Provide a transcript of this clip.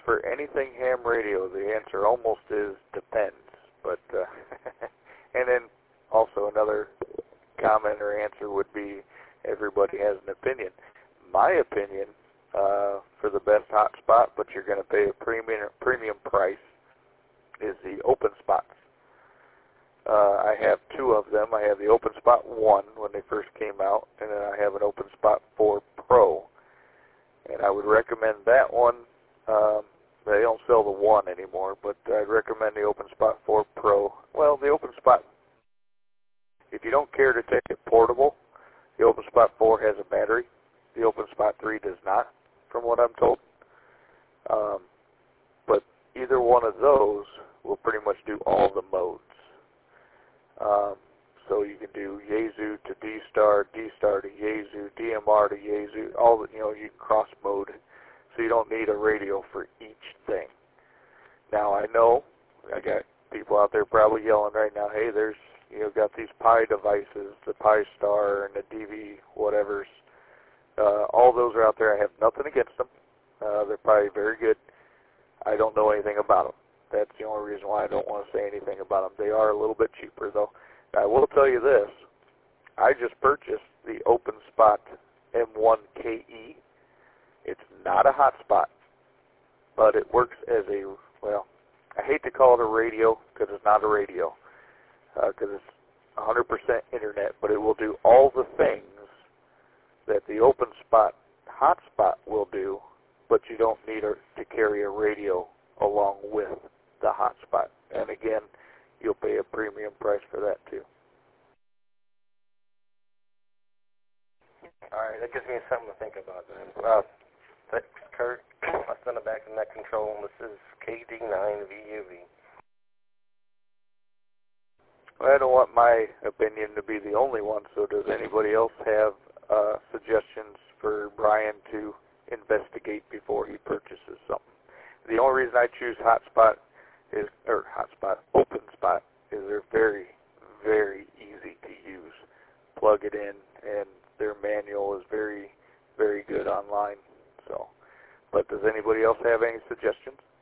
for anything ham radio, the answer almost is depends. But and then also another comment or answer would be everybody has an opinion. My opinion for the best hotspot, but you're going to pay a premium price, is the Open Spots. I have two of them. I have the Open Spot 1 when they first came out, and then I have an Open Spot 4 Pro. And I would recommend that one. They don't sell the 1 anymore, but I'd recommend the Open Spot 4 Pro. Well, the Open Spot, if you don't care to take it portable, the Open Spot 4 has a battery. The Open Spot 3 does not, from what I'm told. But either one of those will pretty much do all the modes. So you can do Yaesu to D-Star, D-Star to Yaesu, DMR to Yaesu, all the, you can cross mode. So you don't need a radio for each thing. Now I know I got people out there probably yelling right now, hey, there's got these Pi devices, the Pi Star and the DV whatevers. All those are out there. I have nothing against them. They're probably very good. I don't know anything about them. That's the only reason why I don't want to say anything about them. They are a little bit cheaper, though. I will tell you this. I just purchased the Open Spot M1KE. It's not a hotspot, but it works as a, well, I hate to call it a radio because it's not a radio, because it's 100% internet, but it will do all the things that the Open Spot hotspot will do, but you don't need to carry a radio along with the hotspot. And again, you'll pay a premium price for that too. All right, that gives me something to think about then. Thanks, Kurt. I'll send it back to Net Control. This is KD9VUV. Well, I don't want my opinion to be the only one, so does anybody else have suggestions for Brian to investigate before he purchases something? The only reason I choose Open Spot is they're very, very easy to use. Plug it in, and their manual is very, very good online. So, but does anybody else have any suggestions?